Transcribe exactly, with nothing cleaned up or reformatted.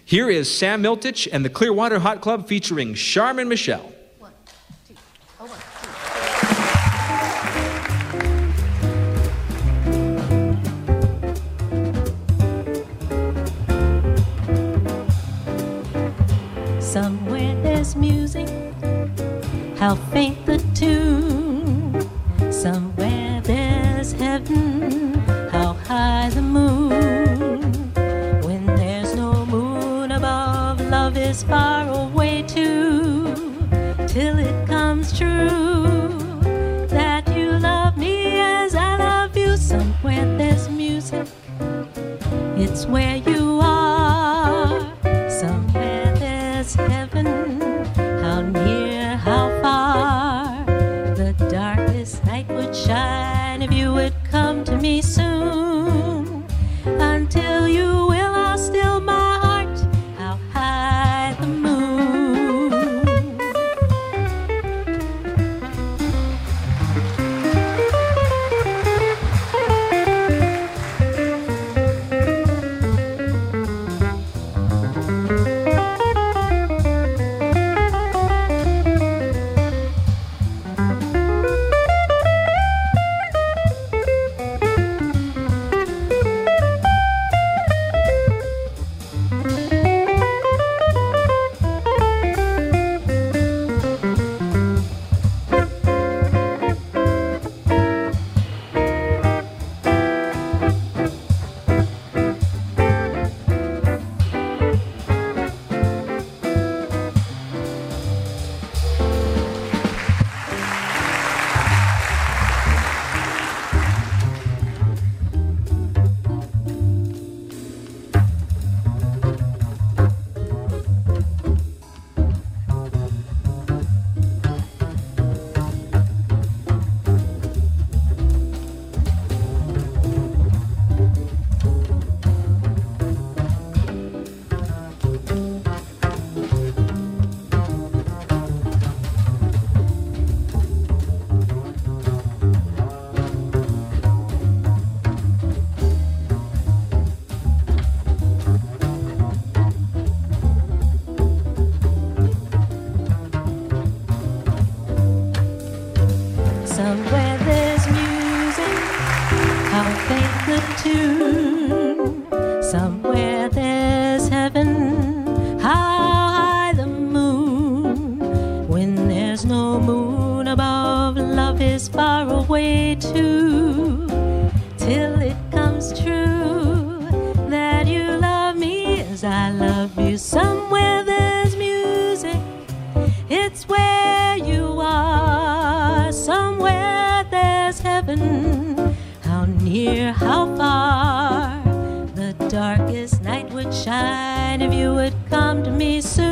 Here is Sam Miltich and the Clearwater Hot Club featuring Charmin Michelle. One, two, oh, one, two. Somewhere there's music, how faint the tune. Somewhere there's heaven, how high the moon. When there's no moon above, love is far away too. Till it comes true that you love me as I love you. Somewhere there's music, it's where you are. Somewhere there's heaven, how near, how far. The darkest night would shine if you would come to me soon. Until you will, I'll still my heart, how high the moon. Somewhere there's music, how faint the tune. Somewhere there's heaven, how high the moon. When there's no moon above, love is far away too. Till it comes true that you love me as I love you. Somewhere there's music, it's where you are. Somewhere there's heaven, how near, how far. The darkest night would shine if you would come to me soon.